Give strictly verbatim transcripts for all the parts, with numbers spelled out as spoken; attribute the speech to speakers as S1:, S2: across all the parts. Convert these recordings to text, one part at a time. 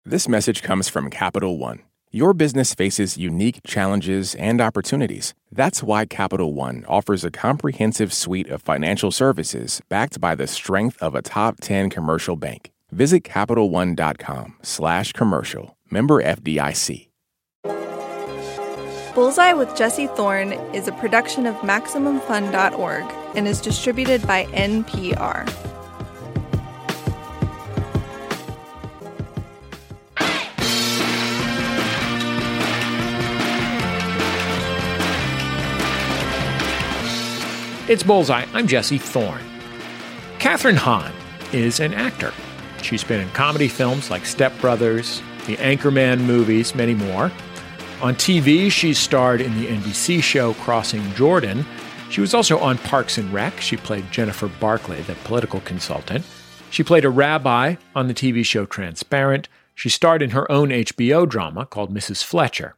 S1: This message comes from Capital One. Your business faces unique challenges and opportunities. That's why Capital One offers a comprehensive suite of financial services backed by the strength of a top ten commercial bank. Visit CapitalOne.com slash commercial. Member F D I C.
S2: Bullseye with Jesse Thorne is a production of Maximum Fun dot org and is distributed by N P R.
S3: It's Bullseye. I'm Jesse Thorne. Kathryn Hahn is an actor. She's been in comedy films like Step Brothers, the Anchorman movies, many more. On T V, she starred in the N B C show Crossing Jordan. She was also on Parks and Rec. She played Jennifer Barclay, the political consultant. She played a rabbi on the T V show Transparent. She starred in her own H B O drama called Missus Fletcher.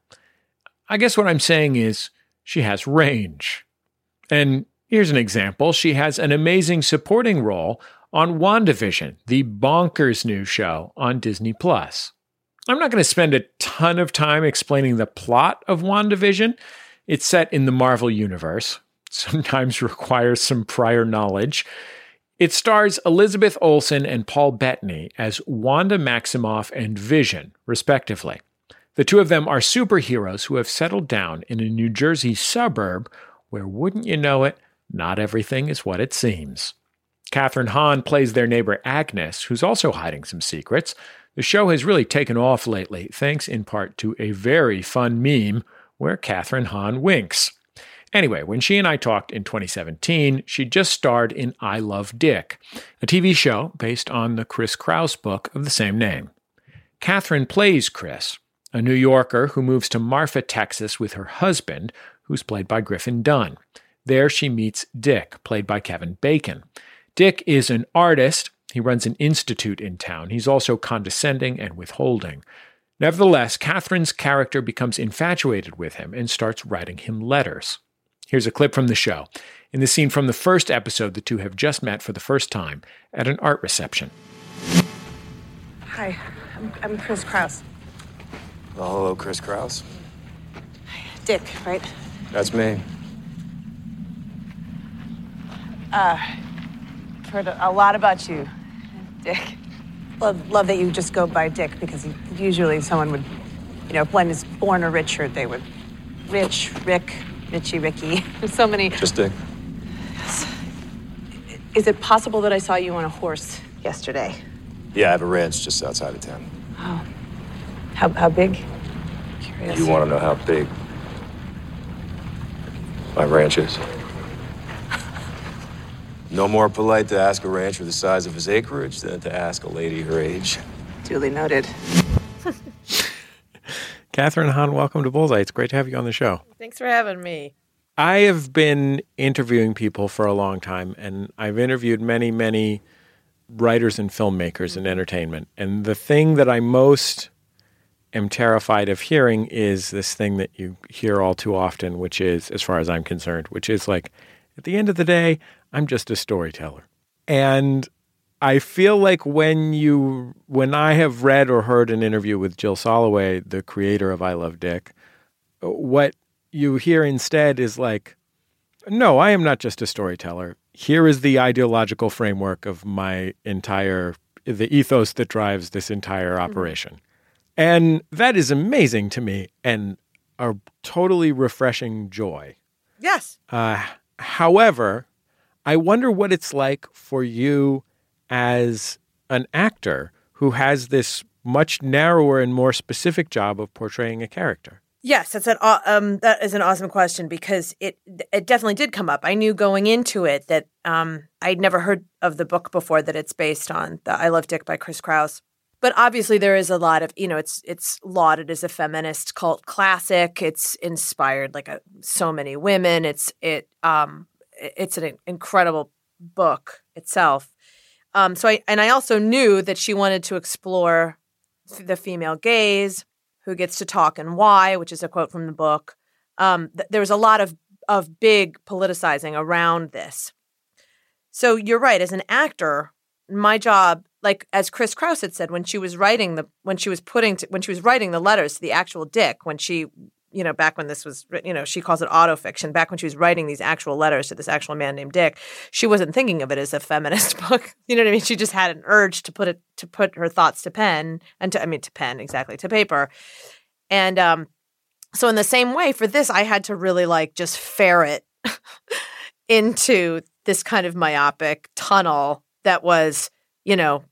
S3: I guess what I'm saying is she has range. And here's an example. She has an amazing supporting role on WandaVision, the bonkers new show on Disney Plus. I'm not going to spend a ton of time explaining the plot of WandaVision. It's set in the Marvel Universe, sometimes requires some prior knowledge. It stars Elizabeth Olsen and Paul Bettany as Wanda Maximoff and Vision, respectively. The two of them are superheroes who have settled down in a New Jersey suburb where, wouldn't you know it, not everything is what it seems. Kathryn Hahn plays their neighbor Agnes, who's also hiding some secrets. The show has really taken off lately, thanks in part to a very fun meme where Kathryn Hahn winks. Anyway, when she and I talked in twenty seventeen, she just starred in I Love Dick, a T V show based on the Chris Kraus book of the same name. Kathryn plays Chris, a New Yorker who moves to Marfa, Texas with her husband, who's played by Griffin Dunne. There she meets Dick, played by Kevin Bacon. Dick is an artist. He runs an institute in town. He's also condescending and withholding. Nevertheless, Kathryn's character becomes infatuated with him and starts writing him letters. Here's a clip from the show. In the scene from the first episode, the two have just met for the first time at an art reception.
S4: Hi, I'm, I'm Chris Kraus.
S5: Well, hello, Chris Kraus.
S4: Dick, right?
S5: That's me.
S4: Uh, heard a lot about you, Dick. Love, love that you just go by Dick, because usually someone would, you know, if one is born a Richard, they would, Rich, Rick, Richie, Ricky. There's so many.
S5: Just Dick.
S4: Yes. Is it possible that I saw you on a horse yesterday?
S5: Yeah, I have a ranch just outside of town.
S4: Oh, how how big? Curious.
S5: You want to know how big my ranch is? No more polite to ask a rancher the size of his acreage than to ask a lady her age.
S4: Duly noted.
S1: Kathryn Hahn, welcome to Bullseye. It's great to have you on the show.
S6: Thanks for having me.
S1: I have been interviewing people for a long time, and I've interviewed many, many writers and filmmakers in entertainment. And the thing that I most am terrified of hearing is this thing that you hear all too often, which is, as far as I'm concerned, which is like, at the end of the day, I'm just a storyteller. And I feel like when you, when I have read or heard an interview with Jill Soloway, the creator of I Love Dick, what you hear instead is like, no, I am not just a storyteller. Here is the ideological framework of my entire, the ethos that drives this entire operation. Mm-hmm. And that is amazing to me and a totally refreshing joy.
S6: Yes.
S1: Uh, however, I wonder what it's like for you as an actor who has this much narrower and more specific job of portraying a character.
S6: Yes, that's an um that is an awesome question, because it it definitely did come up. I knew going into it that um I'd never heard of the book before that it's based on, the I Love Dick by Chris Kraus. But obviously there is a lot of, you know, it's it's lauded as a feminist cult classic. It's inspired like a, so many women. It's it um it's an incredible book itself. Um so I and I also knew that she wanted to explore the female gaze, who gets to talk and why, which is a quote from the book. Um, th- there was a lot of, of big politicizing around this. So you're right. As an actor, my job, like as Chris Kraus had said, when she was writing the, when she was putting, to, when she was writing the letters to the actual Dick, when she, you know, back when this was, you know, she calls it autofiction, back when she was writing these actual letters to this actual man named Dick, she wasn't thinking of it as a feminist book. You know what I mean? She just had an urge to put it, to put her thoughts to pen and to, I mean, to pen, exactly, to paper. And um, so in the same way for this, I had to really like just ferret into this kind of myopic tunnel that was, you know,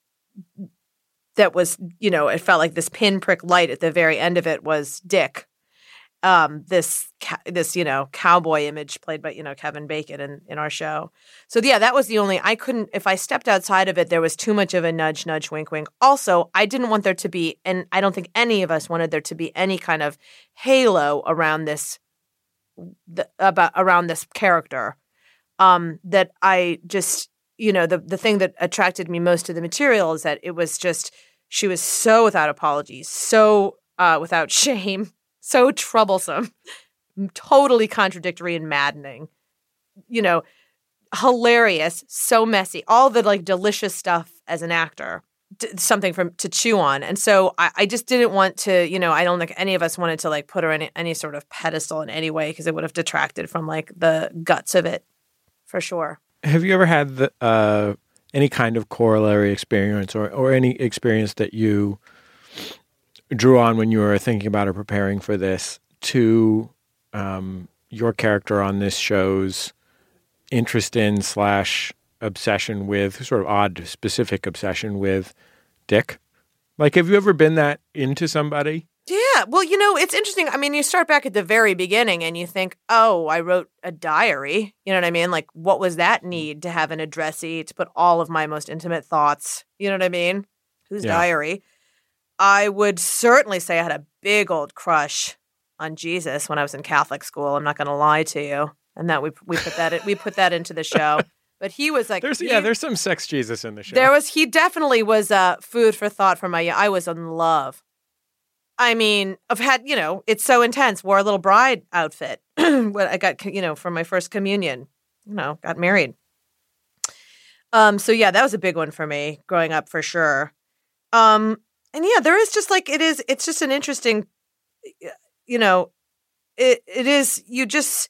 S6: that was, you know, it felt like this pinprick light at the very end of it was Dick. Um, this, this, you know, cowboy image played by, you know, Kevin Bacon in, in our show. So yeah, that was the only, I couldn't, if I stepped outside of it, there was too much of a nudge, nudge, wink, wink. Also, I didn't want there to be, and I don't think any of us wanted there to be any kind of halo around this, the, about, around this character. Um, that I just, you know, the, the thing that attracted me most to the material is that it was just, she was so without apologies, so uh, without shame, so troublesome, totally contradictory and maddening, you know, hilarious, so messy, all the like delicious stuff as an actor, t- something from to chew on. And so I, I just didn't want to, you know, I don't think any of us wanted to like put her in any, any sort of pedestal in any way because it would have detracted from like the guts of it for sure.
S1: Have you ever had the, uh, any kind of corollary experience or, or any experience that you drew on when you were thinking about or preparing for this to um, your character on this show's interest in slash obsession with, sort of odd specific obsession with Dick? Like, have you ever been that into somebody?
S6: Yeah. Well, you know, it's interesting. I mean, you start back at the very beginning and you think, oh, I wrote a diary. You know what I mean? Like, what was that need to have an addressee to put all of my most intimate thoughts? You know what I mean? Whose
S1: Yeah.
S6: diary? I would certainly say I had a big old crush on Jesus when I was in Catholic school. I'm not going to lie to you. And that we we put that in, we put that into the show. But he was like,
S1: There's
S6: he,
S1: yeah, there's some sex Jesus in the show.
S6: there was he definitely was uh, food for thought for my. I was in love. I mean, I've had, you know, it's so intense. Wore a little bride outfit when I got, you know, for my first communion. You know, got married. Um. So yeah, that was a big one for me growing up for sure. Um. And yeah, there is just like it is. It's just an interesting, you know, it it is. You just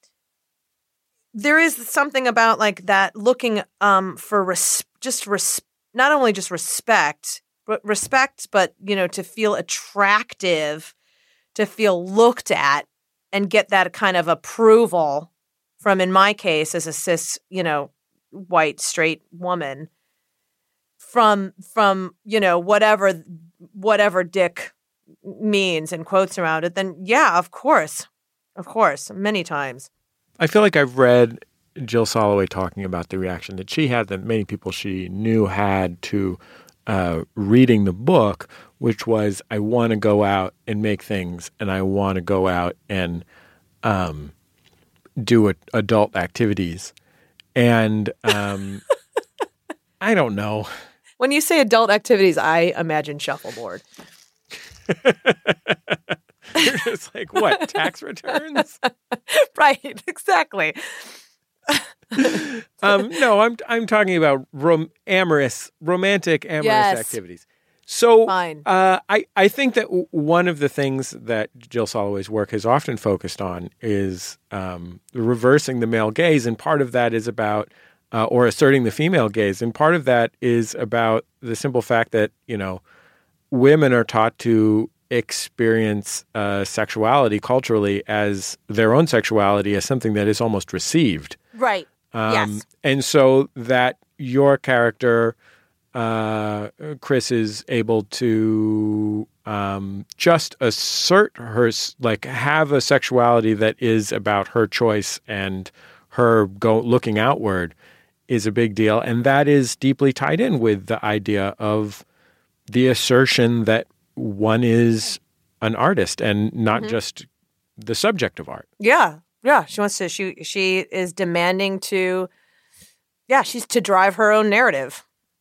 S6: there is something about like that looking um for res- just res- not only just respect. respect, but, you know, to feel attractive, to feel looked at and get that kind of approval from, in my case, as a cis, you know, white, straight woman from, from, you know, whatever, whatever Dick means and quotes around it, then yeah, of course, of course, many times.
S1: I feel like I've read Jill Soloway talking about the reaction that she had, that many people she knew had to Uh, reading the book, which was, I want to go out and make things, and I want to go out and um, do a, adult activities. And um, I don't know.
S6: When you say adult activities, I imagine shuffleboard.
S1: You're just like, what, tax returns?
S6: Right, exactly.
S1: um, no, I'm I'm talking about rom- amorous, romantic, amorous
S6: Yes.
S1: activities. So
S6: Fine.
S1: Uh, I, I think that w- one of the things that Jill Soloway's work has often focused on is um, reversing the male gaze, and part of that is about, uh, or asserting the female gaze, and part of that is about the simple fact that, you know, women are taught to experience uh, sexuality culturally as their own sexuality as something that is almost received.
S6: Right.
S1: Um,
S6: Yes.
S1: And so that your character, uh, Chris, is able to um, just assert her, like have a sexuality that is about her choice and her go looking outward is a big deal. And that is deeply tied in with the idea of the assertion that one is an artist and not
S6: Mm-hmm.
S1: just the subject of art.
S6: Yeah. Yeah. She wants to, she, she is demanding to, yeah, she's to drive her own narrative.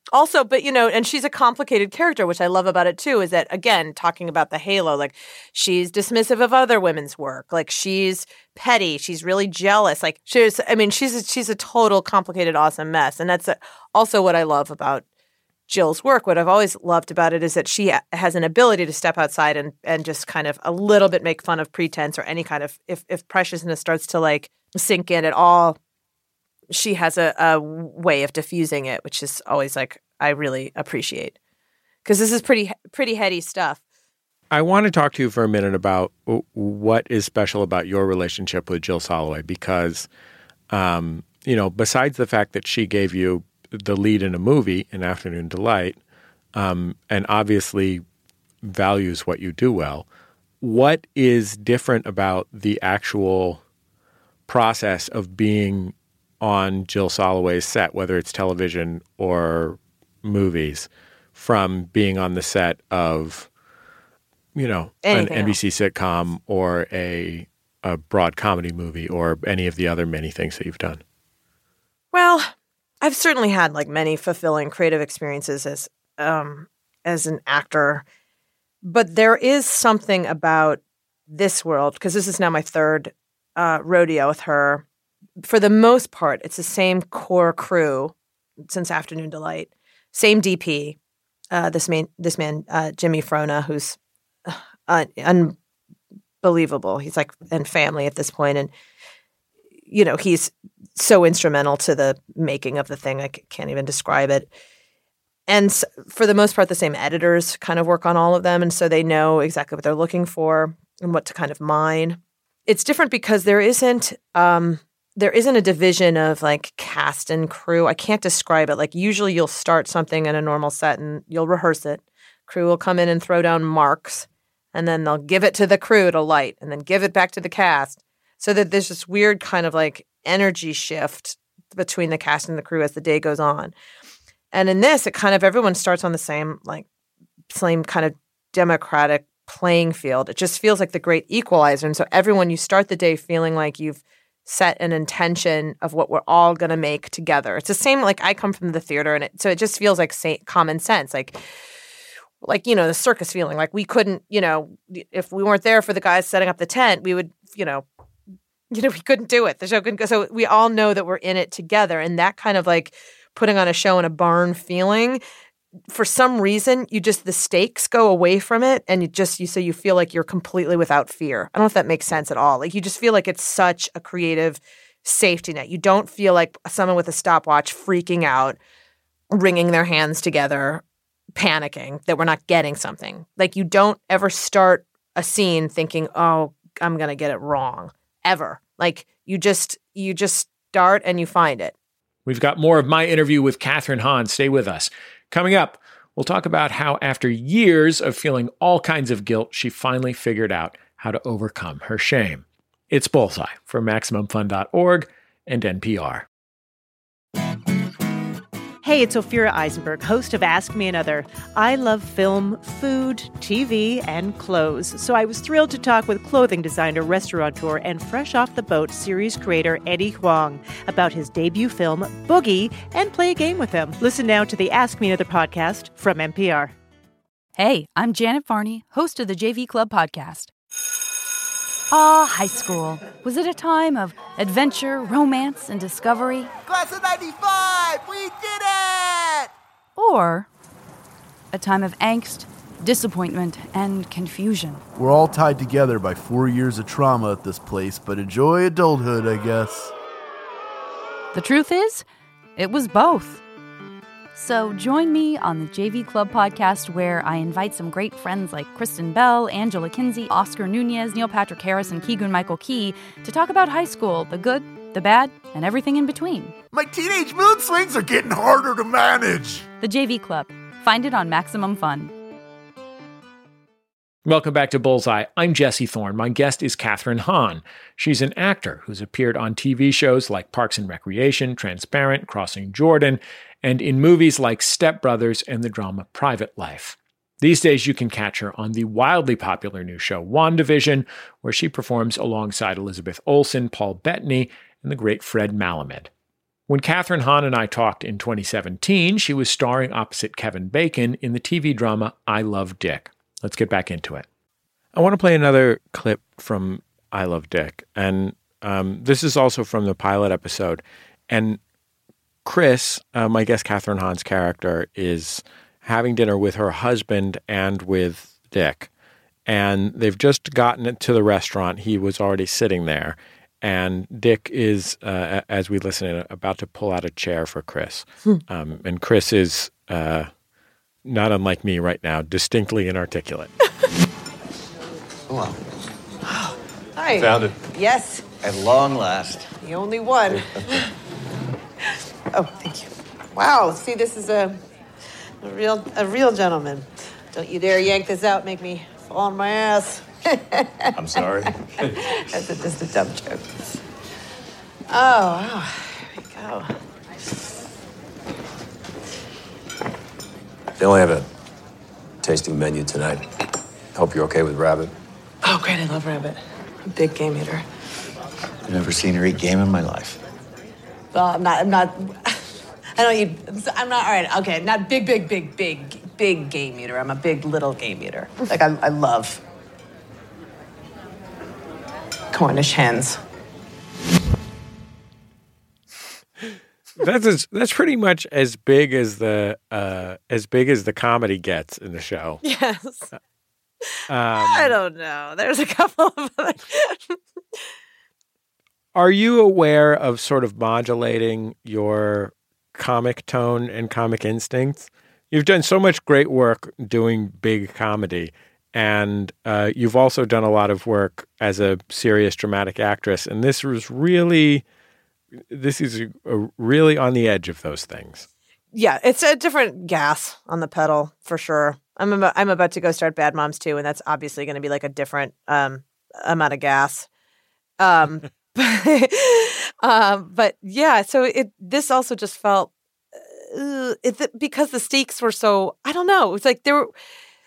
S6: Also, but, you know, and she's a complicated character, which I love about it, too, is that, again, talking about the halo, like, she's dismissive of other women's work. Like, she's petty. She's really jealous. Like, she's, I mean, she's a, she's a total complicated, awesome mess. And that's a, also what I love about Jill's work. What I've always loved about it is that she has an ability to step outside and, and just kind of a little bit make fun of pretense or any kind of, if, if preciousness starts to, like, sink in at all, she has a, a way of diffusing it, which is always like I really appreciate because this is pretty pretty heady stuff.
S1: I want to talk to you for a minute about what is special about your relationship with Jill Soloway because, um, you know, besides the fact that she gave you the lead in a movie, in Afternoon Delight, um, and obviously values what you do well, what is different about the actual process of being on Jill Soloway's set, whether it's television or movies, from being on the set of, you know, Anything an N B C else. Sitcom or a a broad comedy movie or any of the other many things that you've done?
S6: Well, I've certainly had like many fulfilling creative experiences as um, as an actor, but there is something about this world, because this is now my third uh, rodeo with her. For the most part, it's the same core crew since Afternoon Delight. Same D P, uh, this man, this man uh, Jimmy Frona, who's uh, unbelievable. He's like in family at this point, and you know he's so instrumental to the making of the thing. I can't even describe it. And so, for the most part, the same editors kind of work on all of them, and so they know exactly what they're looking for and what to kind of mine. It's different because there isn't. Um, There isn't a division of like cast and crew. I can't describe it. Like usually you'll start something in a normal set and you'll rehearse it. Crew will come in and throw down marks and then they'll give it to the crew to light and then give it back to the cast. So that there's this weird kind of like energy shift between the cast and the crew as the day goes on. And in this, it kind of, everyone starts on the same, like same kind of democratic playing field. It just feels like the great equalizer. And so everyone, you start the day feeling like you've set an intention of what we're all going to make together. It's the same, like I come from the theater and it, so it just feels like sa- common sense. Like, like, you know, the circus feeling, like we couldn't, you know, if we weren't there for the guys setting up the tent, we would, you know, you know, we couldn't do it. The show couldn't go. So we all know that we're in it together. And that kind of like putting on a show in a barn feeling, for some reason, you just, the stakes go away from it and you just, you so you feel like you're completely without fear. I don't know if that makes sense at all. Like you just feel like it's such a creative safety net. You don't feel like someone with a stopwatch freaking out, wringing their hands together, panicking that we're not getting something. Like you don't ever start a scene thinking, oh, I'm going to get it wrong, ever. Like you just, you just start and you find it.
S3: We've got more of my interview with Kathryn Hahn. Stay with us. Coming up, we'll talk about how after years of feeling all kinds of guilt, she finally figured out how to overcome her shame. It's Bullseye from Maximum Fun dot org and N P R.
S7: Hey, it's Ophira Eisenberg, host of Ask Me Another. I love film, food, T V, and clothes. So I was thrilled to talk with clothing designer, restaurateur, and Fresh Off the Boat series creator Eddie Huang about his debut film, Boogie, and play a game with him. Listen now to the Ask Me Another podcast from N P R.
S8: Hey, I'm Janet Varney, host of the J V Club podcast. Ah, high school. Was it a time of adventure, romance, and discovery?
S9: Class of ninety-five! We did it!
S8: Or a time of angst, disappointment, and confusion?
S10: We're all tied together by four years of trauma at this place, but enjoy adulthood, I guess.
S8: The truth is, it was both. So join me on the J V Club podcast, where I invite some great friends like Kristen Bell, Angela Kinsey, Oscar Nunez, Neil Patrick Harris, and Keegan-Michael Key to talk about high school, the good, the bad, and everything in between.
S10: My teenage mood swings are getting harder to manage.
S8: The J V Club. Find it on Maximum Fun.
S3: Welcome back to Bullseye. I'm Jesse Thorne. My guest is Kathryn Hahn. She's an actor who's appeared on T V shows like Parks and Recreation, Transparent, Crossing Jordan, and in movies like Step Brothers and the drama Private Life. These days, you can catch her on the wildly popular new show WandaVision, where she performs alongside Elizabeth Olsen, Paul Bettany, and the great Fred Malamed. When Kathryn Hahn and I talked in twenty seventeen, she was starring opposite Kevin Bacon in the T V drama I Love Dick. Let's get back into it.
S1: I want to play another clip from I Love Dick. And um, this is also from the pilot episode. And Chris, um, I guess Kathryn Hahn's character, is having dinner with her husband and with Dick. And they've just gotten to the restaurant. He was already sitting there. And Dick is, uh, as we listen in, about to pull out a chair for Chris. Hmm. Um, and Chris is, uh, not unlike me right now, distinctly inarticulate.
S11: Hello.
S4: Hi.
S11: Found it.
S4: Yes.
S11: At long last.
S4: The only one. Oh, thank you. Wow. See, this is a, a real a real gentleman. Don't you dare yank this out, make me fall on my ass.
S5: I'm sorry.
S4: That's a, just a dumb joke. Oh, wow. Here we go.
S5: They only have a tasting menu tonight. Hope you're okay with rabbit.
S4: Oh, great. I love rabbit. I'm a big game eater.
S11: I've never seen her eat game in my life.
S4: Well, I'm not, I'm not, I don't eat, I'm not, all right, okay, not big, big, big, big, big game eater. I'm a big little game eater. Like, I, I love Cornish hens.
S1: That's as, that's pretty much as big as the uh, as big as the comedy gets in the show.
S6: Yes.
S1: Um,
S6: I don't know. There's a couple of other.
S1: Are you aware of sort of modulating your comic tone and comic instincts? You've done so much great work doing big comedy, and uh, you've also done a lot of work as a serious dramatic actress. And this was really, this is a, a really on the edge of those things.
S6: Yeah, it's a different gas on the pedal for sure. I'm about, I'm about to go start Bad Moms too, and that's obviously going to be like a different um, amount of gas. Um, um, but yeah, so it this also just felt uh, it, because the stakes were so, I don't know. It's like there were,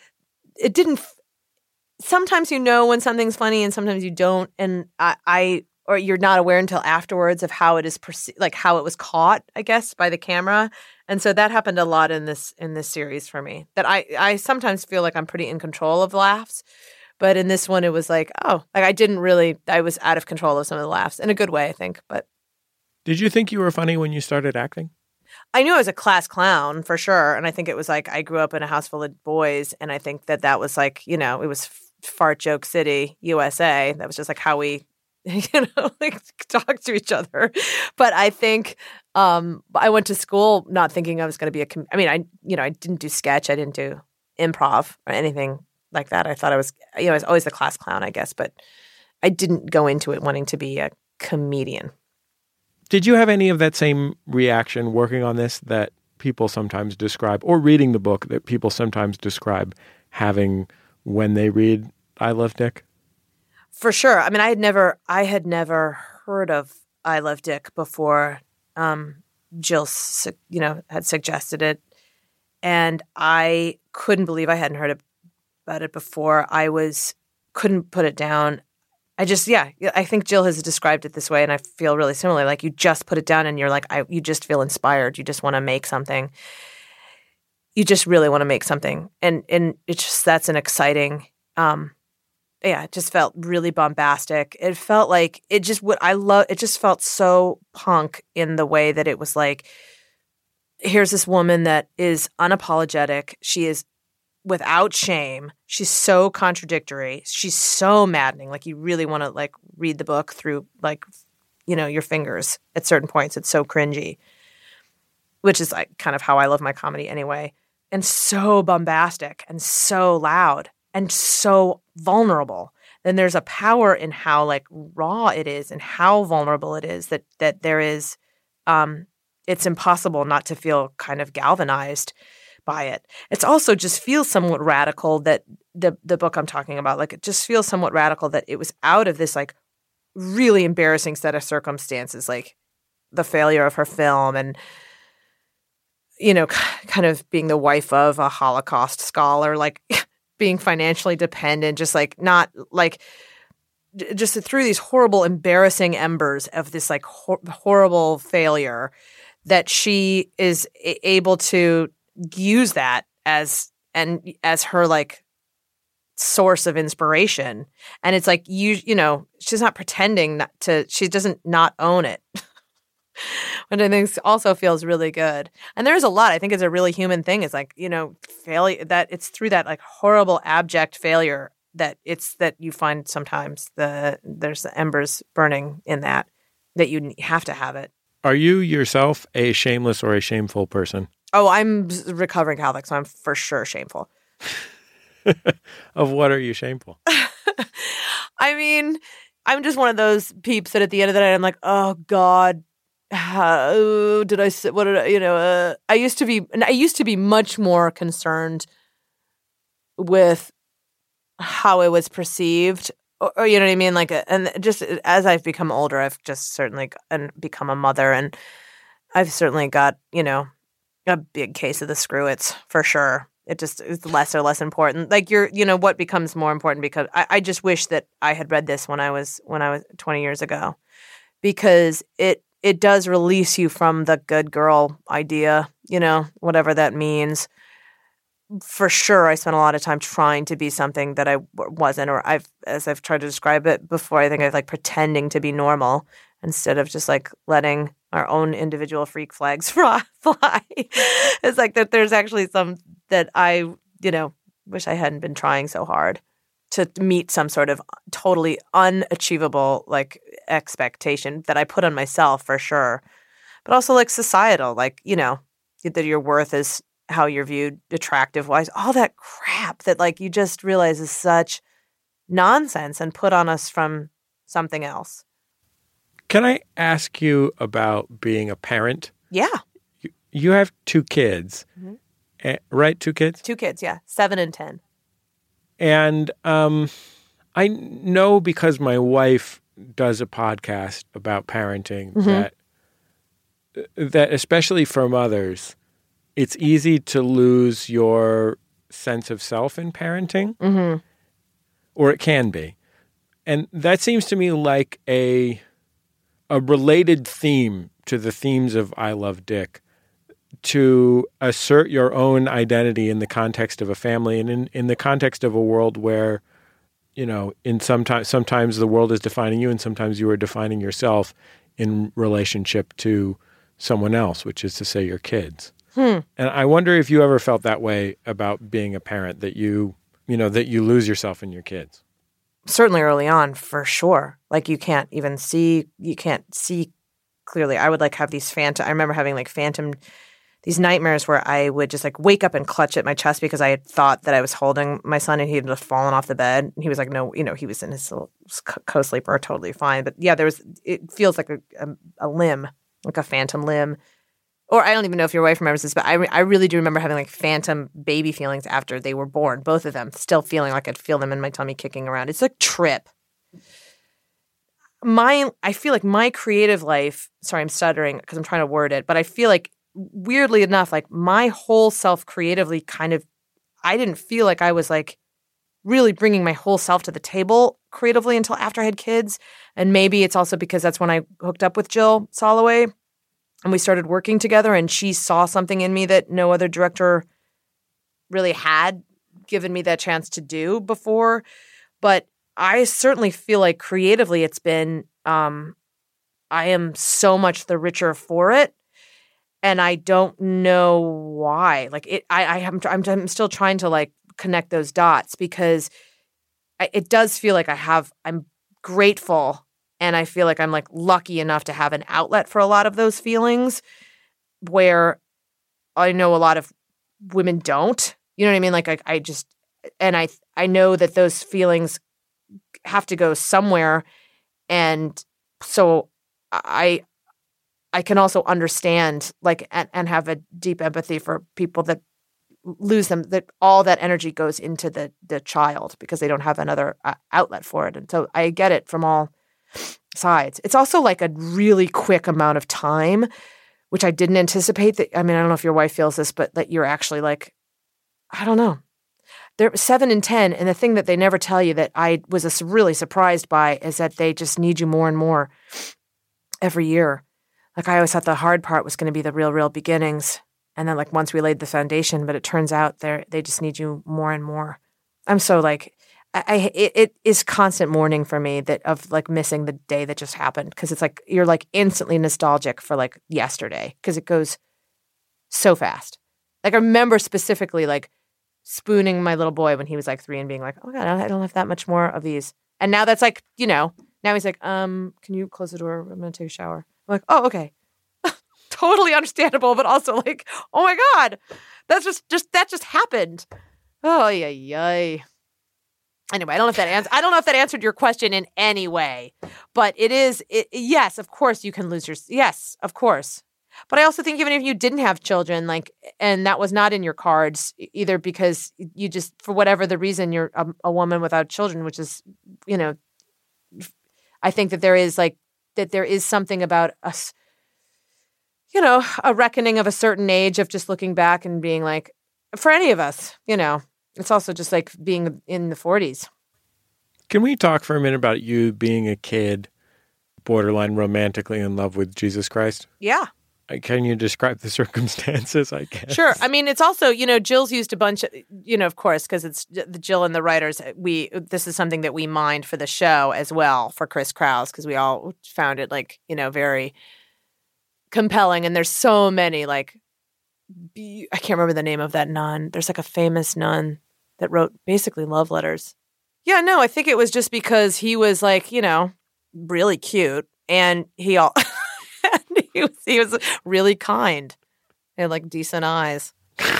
S6: it didn't. Sometimes you know when something's funny, and sometimes you don't, and I, I or you're not aware until afterwards of how it is perceived, like how it was caught, I guess, by the camera. And so that happened a lot in this in this series for me. That I I sometimes feel like I'm pretty in control of laughs. But in this one, it was like, oh, like I didn't really, I was out of control of some of the laughs in a good way, I think. But
S1: did you think you were funny when you started acting?
S6: I knew I was a class clown for sure. And I think it was like, I grew up in a house full of boys. And I think that that was like, you know, it was fart joke city, U S A. That was just like how we, you know, like talk to each other. But I think um, I went to school not thinking I was going to be a, com- I mean, I, you know, I didn't do sketch. I didn't do improv or anything like that. I thought I was, you know, I was always the class clown, I guess, but I didn't go into it wanting to be a comedian.
S1: Did you have any of that same reaction working on this that people sometimes describe, or reading the book that people sometimes describe having when they read I Love Dick?
S6: For sure. I mean, I had never, I had never heard of I Love Dick before um, Jill, you know, had suggested it. And I couldn't believe I hadn't heard of about it before. I was couldn't put it down. I just yeah, I think Jill has described it this way, and I feel really similar. Like you just put it down, and you're like, I, you just feel inspired. You just want to make something. You just really want to make something, and and it's just that's an exciting. Um, yeah, it just felt really bombastic. It felt like it just what I love. It just felt so punk in the way that it was like, here's this woman that is unapologetic. She is without shame. She's so contradictory. She's so maddening. Like you really want to like read the book through like, you know, your fingers at certain points. It's so cringy, which is like kind of how I love my comedy anyway. And so bombastic and so loud and so vulnerable. Then there's a power in how like raw it is and how vulnerable it is that, that there is, um, it's impossible not to feel kind of galvanized by it. It's also just feels somewhat radical that the the book I'm talking about, like it just feels somewhat radical that it was out of this like really embarrassing set of circumstances, like the failure of her film and, you know, kind of being the wife of a Holocaust scholar, like being financially dependent, just like not like just through these horrible, embarrassing embers of this like hor- horrible failure, that she is able to use that as and as her like source of inspiration. And it's like, you you know, she's not pretending not to, she doesn't not own it. Which I think also feels really good. And there's a lot, I think it's a really human thing. It's like, you know, failure, that it's through that like horrible, abject failure that it's that you find sometimes the there's the embers burning in that, that you have to have it.
S1: Are you yourself a shameless or a shameful person?
S6: Oh, I'm a recovering Catholic, so I'm for sure shameful.
S1: Of what are you shameful?
S6: I mean, I'm just one of those peeps that at the end of the night, I'm like, oh God, how did I say, what did I, you know, uh, I used to be, I used to be much more concerned with how it was perceived, or, or you know what I mean? Like, and just as I've become older, I've just certainly and become a mother, and I've certainly got, you know, a big case of the screw-its for sure. It just is less or less important. Like you're, you know, what becomes more important, because I, I just wish that I had read this when I was, when I was twenty years ago, because it, it does release you from the good girl idea, you know, whatever that means. For sure, I spent a lot of time trying to be something that I wasn't, or I've, as I've tried to describe it before, I think I've like pretending to be normal instead of just like letting our own individual freak flags fly. It's like that there's actually some that I, you know, wish I hadn't been trying so hard to meet some sort of totally unachievable like expectation that I put on myself for sure. But also like societal, like, you know, that your worth is how you're viewed attractive wise, all that crap that like you just realize is such nonsense and put on us from something else.
S1: Can I ask you about being a parent?
S6: Yeah.
S1: You, you have two kids, mm-hmm. uh, right? Two kids?
S6: Two kids, yeah. Seven and ten.
S1: And um, I know because my wife does a podcast about parenting mm-hmm. that that especially for mothers, it's easy to lose your sense of self in parenting,
S6: mm-hmm.
S1: or it can be. And that seems to me like a a related theme to the themes of I Love Dick, to assert your own identity in the context of a family and in, in the context of a world where, you know, in sometimes sometimes the world is defining you and sometimes you are defining yourself in relationship to someone else, which is to say your kids.
S6: Hmm.
S1: And I wonder if you ever felt that way about being a parent, that you, you know, that you lose yourself in your kids.
S6: Certainly early on, for sure. Like you can't even see, you can't see clearly. I would like have these phantom, I remember having like phantom, these nightmares where I would just like wake up and clutch at my chest because I had thought that I was holding my son and he had just fallen off the bed. And he was like, no, you know, he was in his little co-sleeper, totally fine. But yeah, there was, it feels like a, a, a limb, like a phantom limb. Or I don't even know if your wife remembers this, but I, re- I really do remember having like phantom baby feelings after they were born, both of them, still feeling like I'd feel them in my tummy kicking around. It's a trip. My, I feel like my creative life, sorry, I'm stuttering because I'm trying to word it, but I feel like weirdly enough, like my whole self creatively kind of, I didn't feel like I was like really bringing my whole self to the table creatively until after I had kids. And maybe it's also because that's when I hooked up with Jill Soloway. And we started working together, and she saw something in me that no other director really had given me that chance to do before. But I certainly feel like creatively it's been, um, I am so much the richer for it. And I don't know why. Like it, I, I am, I'm, I'm still trying to like connect those dots because I, it does feel like I have, I'm grateful. And I feel like I'm like lucky enough to have an outlet for a lot of those feelings where I know a lot of women don't. You know what I mean? Like I, I just, and I I know that those feelings have to go somewhere. And so I I can also understand like and, and have a deep empathy for people that lose them, that all that energy goes into the the child because they don't have another uh, outlet for it. And so I get it from all sides. It's also like a really quick amount of time, which I didn't anticipate that. I mean, I don't know if your wife feels this, but that you're actually like, I don't know. they're seven and ten, and the thing that they never tell you that I was a, really surprised by is that they just need you more and more every year. Like I always thought the hard part was going to be the real, real beginnings, and then like once we laid the foundation, but it turns out they they just need you more and more. I'm so like, I, I it, it is constant mourning for me that of like missing the day that just happened, because it's like you're like instantly nostalgic for like yesterday because it goes so fast. Like I remember specifically like spooning my little boy when he was like three and being like, oh God, I don't have that much more of these. And now that's like, you know, now he's like, um, can you close the door? I'm going to take a shower. I'm like, oh, okay. Totally understandable, but also like, oh my God, that's just, just, that just happened. Oh, yeah, yeah. Anyway, I don't know if that answers, I don't know if that answered your question in any way, but it is, it, yes, of course you can lose your, yes, of course. But I also think even if you didn't have children, like, and that was not in your cards, either because you just, for whatever the reason, you're a, a woman without children, which is, you know, I think that there is like, that there is something about us, you know, a reckoning of a certain age of just looking back and being like, for any of us, you know, it's also just like being in the forties.
S1: Can we talk for a minute about you being a kid, borderline romantically in love with Jesus Christ?
S6: Yeah.
S1: Can you describe the circumstances, I guess?
S6: Sure. I mean, it's also, you know, Jill's used a bunch of, you know, of course, because it's the Jill and the writers, we, this is something that we mined for the show as well for Chris Kraus, because we all found it like, you know, very compelling. And there's so many, like, I can't remember the name of that nun. There's like a famous nun that wrote basically love letters. Yeah, no, I think it was just because he was like, you know, really cute. And he all... He was, he was really kind. He had like decent eyes.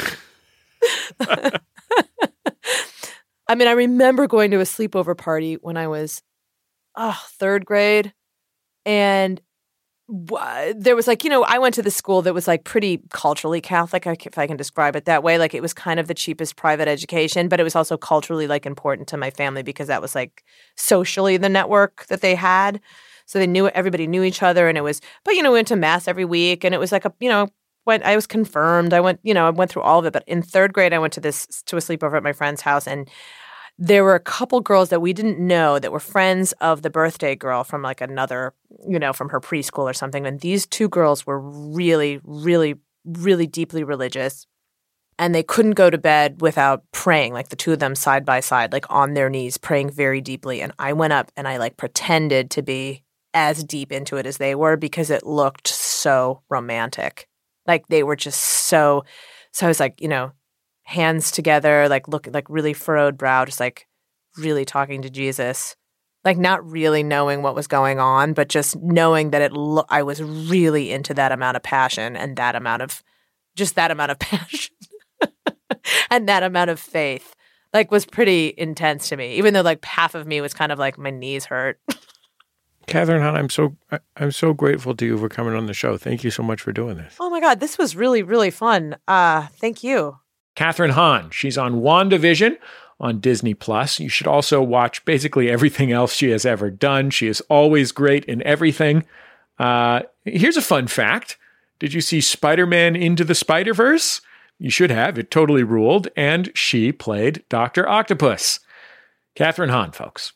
S6: I mean, I remember going to a sleepover party when I was oh, third grade. And w- there was like, you know, I went to the school that was like pretty culturally Catholic, if I can describe it that way. Like it was kind of the cheapest private education, but it was also culturally like important to my family because that was like socially the network that they had. So they knew, everybody knew each other, and it was, but, you know, we went to mass every week, and it was like a, you know, when I was confirmed, I went, you know, I went through all of it, but in third grade, I went to this, to a sleepover at my friend's house, and there were a couple girls that we didn't know that were friends of the birthday girl from like another, you know, from her preschool or something, and these two girls were really, really, really deeply religious, and they couldn't go to bed without praying, like the two of them side by side, like on their knees, praying very deeply, and I went up and I like pretended to be as deep into it as they were because it looked so romantic. Like they were just so, so I was like, you know, hands together, like looking like really furrowed brow, just like really talking to Jesus, like not really knowing what was going on, but just knowing that it, lo- I was really into that amount of passion and that amount of, just that amount of passion and that amount of faith, like was pretty intense to me, even though like half of me was kind of like my knees hurt.
S1: Kathryn Hahn, I'm so I'm so grateful to you for coming on the show. Thank you so much for doing this.
S6: Oh my God, this was really, really fun. Uh, thank you.
S3: Kathryn Hahn, she's on WandaVision on Disney Plus. You should also watch basically everything else she has ever done. She is always great in everything. Uh, here's a fun fact. Did you see Spider-Man Into the Spider-Verse? You should have. It totally ruled. And she played Doctor Octopus. Kathryn Hahn, folks.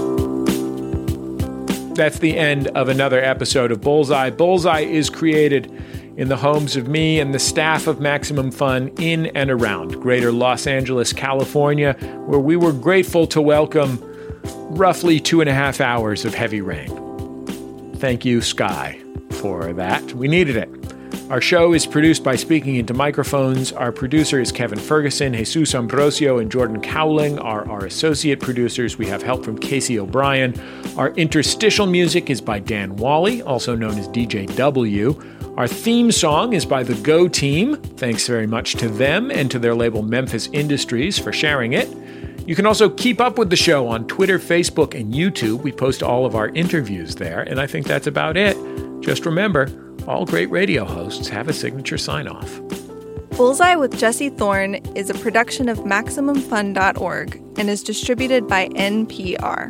S3: That's the end of another episode of Bullseye. Bullseye is created in the homes of me and the staff of Maximum Fun in and around greater Los Angeles, California, where we were grateful to welcome roughly two and a half hours of heavy rain. Thank you, Sky, for that. We needed it. Our show is produced by Speaking Into Microphones. Our producer is Kevin Ferguson. Jesus Ambrosio and Jordan Cowling are our associate producers. We have help from Casey O'Brien. Our interstitial music is by Dan Wally, also known as D J W. Our theme song is by the Go Team. Thanks very much to them and to their label Memphis Industries for sharing it. You can also keep up with the show on Twitter, Facebook, and YouTube. We post all of our interviews there, and I think that's about it. Just remember, all great radio hosts have a signature sign-off.
S2: Bullseye with Jesse Thorne is a production of Maximum Fun dot org and is distributed by N P R.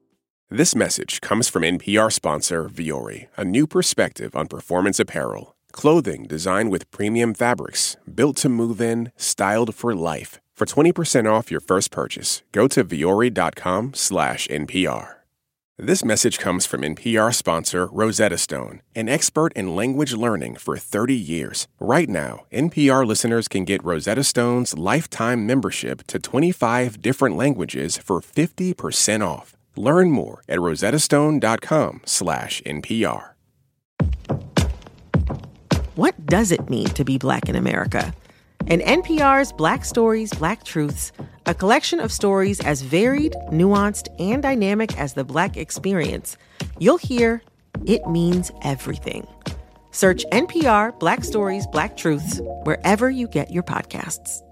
S12: This message comes from N P R sponsor Vuori, a new perspective on performance apparel. Clothing designed with premium fabrics, built to move in, styled for life. For twenty percent off your first purchase, go to Vuori.com slash NPR. This message comes from N P R sponsor Rosetta Stone, an expert in language learning for thirty years. Right now, N P R listeners can get Rosetta Stone's lifetime membership to twenty-five different languages for fifty percent off. Learn more at rosettastone.com slash NPR.
S13: What does it mean to be Black in America? In N P R's Black Stories, Black Truths, a collection of stories as varied, nuanced, and dynamic as the Black experience, you'll hear it means everything. Search N P R Black Stories, Black Truths wherever you get your podcasts.